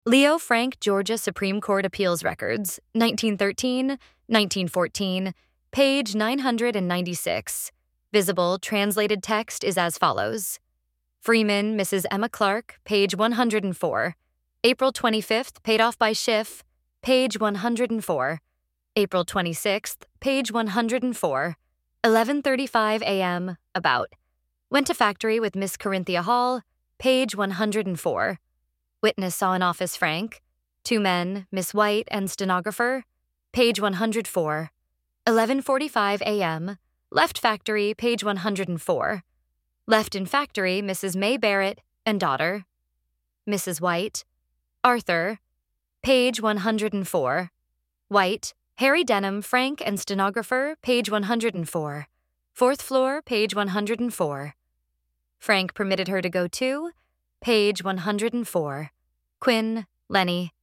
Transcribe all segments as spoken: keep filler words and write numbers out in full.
Leo Frank Georgia Supreme Court Appeals Records, nineteen thirteen, nineteen fourteen, page nine hundred ninety-six. Visible translated text is as follows. Freeman, Missus Emma Clark, page one hundred four. April twenty-fifth, paid off by Schiff, page one hundred four. April twenty-sixth, page one hundred four. eleven thirty-five a.m., about. Went to factory with Miss Corinthia Hall, page one hundred four. Witness saw in office Frank. Two men, Miss White and stenographer, page one hundred four. eleven forty-five a.m., left factory, page one hundred four. Left in factory, Missus May Barrett and daughter. Missus White. Arthur, page one hundred four. White, Harry Denham, Frank and stenographer, page one hundred four. Fourth floor, page one hundred four. Frank permitted her to go too, page one hundred four. Quinn, Lenny.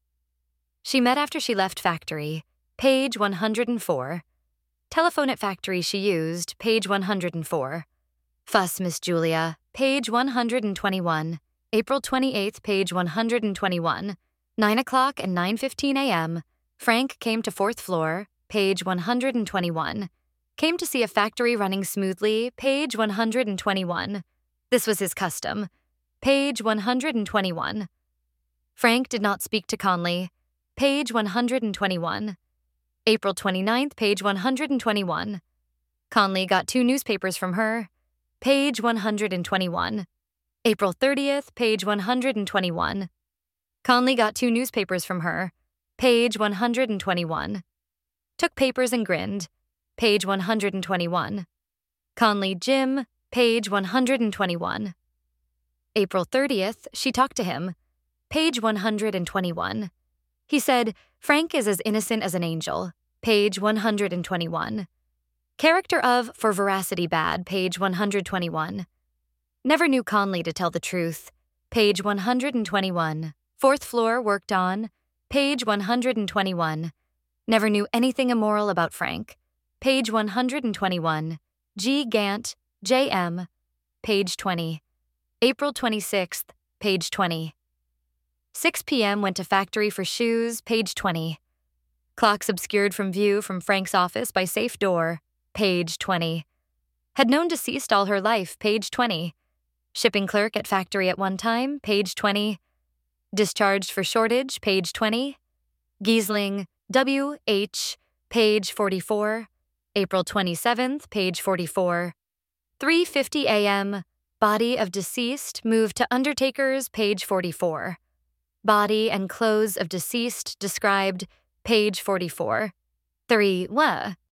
She met after she left factory, page one hundred four. Telephone at factory she used, page one hundred four. Fuss, Miss Julia, page one hundred twenty-one. April twenty-eighth, page one hundred twenty-one. nine o'clock and nine fifteen a.m. Frank came to fourth floor, page one hundred twenty-one. Came to see a factory running smoothly, page one hundred twenty-one. This was his custom, page one hundred twenty-one. Frank did not speak to Conley, page one hundred twenty-one. April twenty-ninth, page one hundred twenty-one. Conley got two newspapers from her, page one hundred twenty-one. April thirtieth, page one hundred twenty-one. Conley got two newspapers from her, page one hundred twenty-one. Took papers and grinned, page one hundred twenty-one. Conley Jim, page one hundred twenty-one. April thirtieth, she talked to him, page one hundred twenty-one. He said, Frank is as innocent as an angel, page one hundred twenty-one. Character of for veracity bad, page one hundred twenty-one. Never knew Conley to tell the truth, page one hundred twenty-one. Fourth floor worked on, page one hundred twenty-one. Never knew anything immoral about Frank, page one hundred twenty-one. G. Gant, J M, page twenty. April twenty-sixth, page twenty. six p.m. went to factory for shoes, page twenty. Clocks obscured from view from Frank's office by safe door, page twenty. Had known deceased all her life, page twenty. Shipping clerk at factory at one time, page twenty. Discharged for shortage, page twenty. Giesling, W H, page forty-four. April twenty-seventh, page forty-four. three fifty a.m., body of deceased moved to undertaker's, page forty-four. Body and clothes of deceased described, page forty-four. three. Wha?